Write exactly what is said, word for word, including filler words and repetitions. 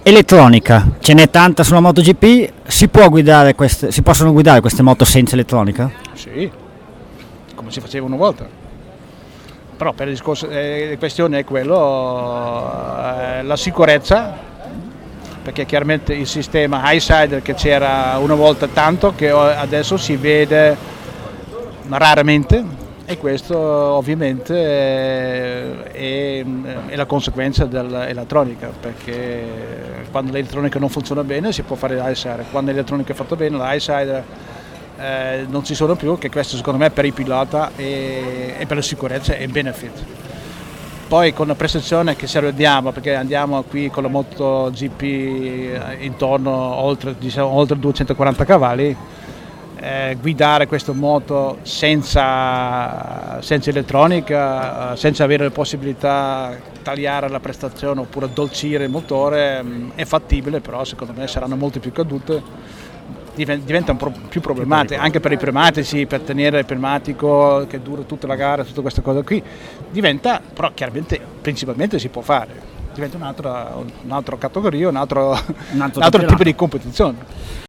Elettronica, ce n'è tanta sulla MotoGP, si può guidare queste, si possono guidare queste moto senza elettronica? Sì, come si faceva una volta. Però per il discorso, eh, la questione è quello, eh, la sicurezza, perché chiaramente il sistema Highsider che c'era una volta tanto, che adesso si vede raramente, e questo ovviamente è, è, è la conseguenza dell'elettronica, perché quando l'elettronica non funziona bene si può fare l'Highsider, quando l'elettronica è fatta bene l'Highsider eh, non ci sono più, che questo secondo me per il pilota e, e per la sicurezza è benefit. Poi con la prestazione che se andiamo, perché andiamo qui con la MotoGP intorno oltre, diciamo, oltre duecentoquaranta cavalli, Eh, guidare questa moto senza, senza elettronica, eh, senza avere la possibilità di tagliare la prestazione oppure addolcire il motore, mh, è fattibile, però secondo me saranno molte più cadute, diventa un pro- più problematico anche per i pneumatici, per tenere il pneumatico che dura tutta la gara, tutta questa cosa qui diventa, però chiaramente principalmente si può fare, diventa un'altra, un'altra categoria, un altro, un altro, un altro tipo di competizione.